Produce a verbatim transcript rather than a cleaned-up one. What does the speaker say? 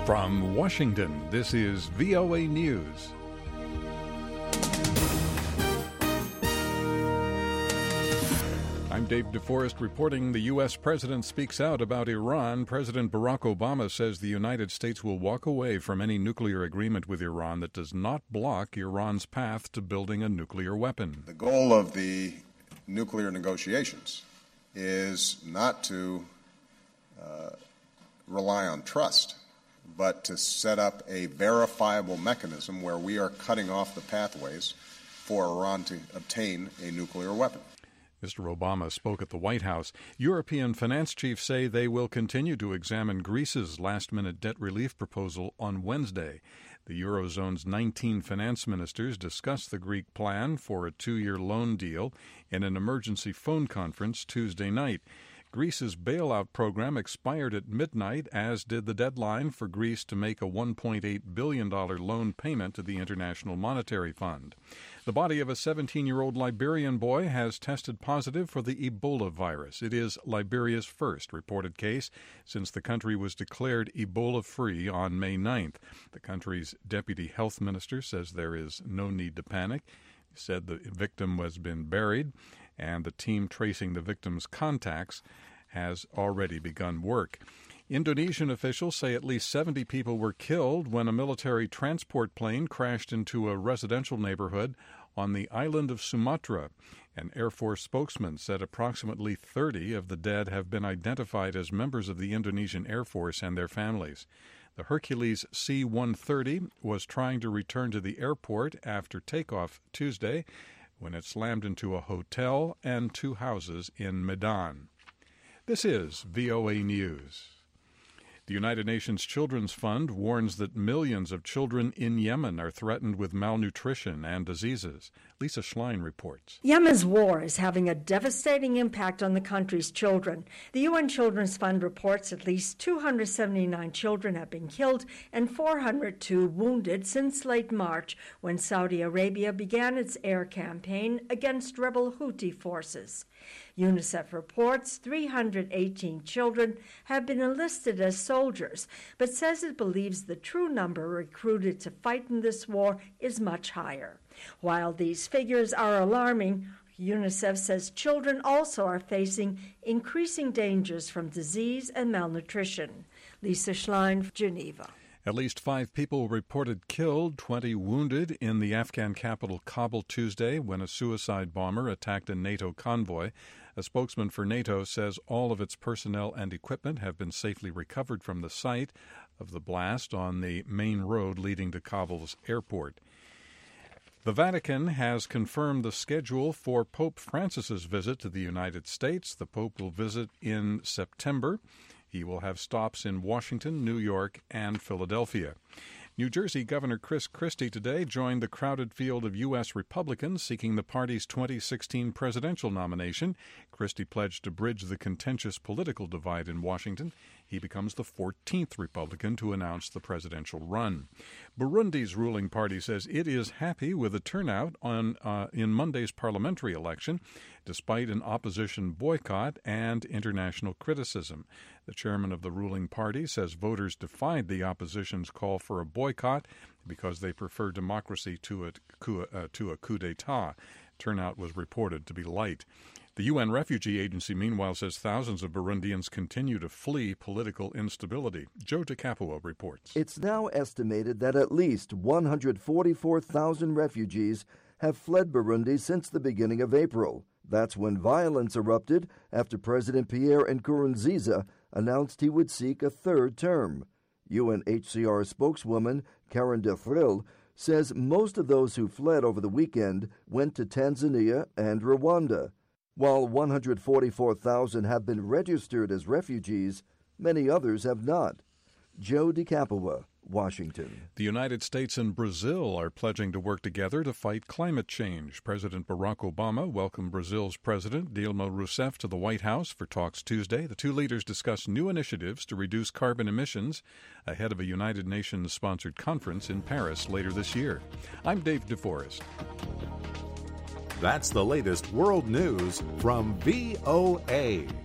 From Washington, this is V O A News. I'm Dave DeForest reporting the U S president speaks out about Iran. President Barack Obama says the United States will walk away from any nuclear agreement with Iran that does not block Iran's path to building a nuclear weapon. The goal of the nuclear negotiations is not to uh, rely on trust, but to set up a verifiable mechanism where we are cutting off the pathways for Iran to obtain a nuclear weapon. Mister Obama spoke at the White House. European finance chiefs say they will continue to examine Greece's last-minute debt relief proposal on Wednesday. The Eurozone's nineteen finance ministers discussed the Greek plan for a two-year loan deal in an emergency phone conference Tuesday night. Greece's bailout program expired at midnight, as did the deadline for Greece to make a one point eight billion dollars loan payment to the International Monetary Fund. The body of a seventeen-year-old Liberian boy has tested positive for the Ebola virus. It is Liberia's first reported case since the country was declared Ebola-free on May ninth. The country's deputy health minister says there is no need to panic. He said the victim has been buried, and the team tracing the victim's contacts has already begun work. Indonesian officials say at least seventy people were killed when a military transport plane crashed into a residential neighborhood on the island of Sumatra. An Air Force spokesman said approximately thirty of the dead have been identified as members of the Indonesian Air Force and their families. The Hercules C one thirty was trying to return to the airport after takeoff Tuesday when it slammed into a hotel and two houses in Medan. This is V O A News. The United Nations Children's Fund warns that millions of children in Yemen are threatened with malnutrition and diseases. Lisa Schlein reports. Yemen's war is having a devastating impact on the country's children. The U N Children's Fund reports at least two hundred seventy-nine children have been killed and four hundred two wounded since late March, when Saudi Arabia began its air campaign against rebel Houthi forces. UNICEF reports three hundred eighteen children have been enlisted as soldiers, but says it believes the true number recruited to fight in this war is much higher. While these figures are alarming, UNICEF says children also are facing increasing dangers from disease and malnutrition. Lisa Schlein, Geneva. At least five people reported killed, twenty wounded in the Afghan capital Kabul Tuesday when a suicide bomber attacked a NATO convoy. A spokesman for NATO says all of its personnel and equipment have been safely recovered from the site of the blast on the main road leading to Kabul's airport. The Vatican has confirmed the schedule for Pope Francis's visit to the United States. The Pope will visit in September. He will have stops in Washington, New York, and Philadelphia. New Jersey Governor Chris Christie today joined the crowded field of U S Republicans seeking the party's twenty sixteen presidential nomination. Christie pledged to bridge the contentious political divide in Washington. He becomes the fourteenth Republican to announce the presidential run. Burundi's ruling party says it is happy with the turnout on uh, in Monday's parliamentary election, despite an opposition boycott and international criticism. The chairman of the ruling party says voters defied the opposition's call for a boycott because they prefer democracy to a coup, uh, to a coup d'etat. Turnout was reported to be light. The U N Refugee Agency, meanwhile, says thousands of Burundians continue to flee political instability. Joe DiCapua reports. It's now estimated that at least one hundred forty-four thousand refugees have fled Burundi since the beginning of April. That's when violence erupted after President Pierre Nkurunziza announced he would seek a third term. U N H C R spokeswoman Karen de Fril says most of those who fled over the weekend went to Tanzania and Rwanda. While one hundred forty-four thousand have been registered as refugees, many others have not. Joe DiCapua, Washington. The United States and Brazil are pledging to work together to fight climate change. President Barack Obama welcomed Brazil's President Dilma Rousseff to the White House for talks Tuesday. The two leaders discussed new initiatives to reduce carbon emissions ahead of a United Nations-sponsored conference in Paris later this year. I'm Dave DeForest. That's the latest world news from V O A.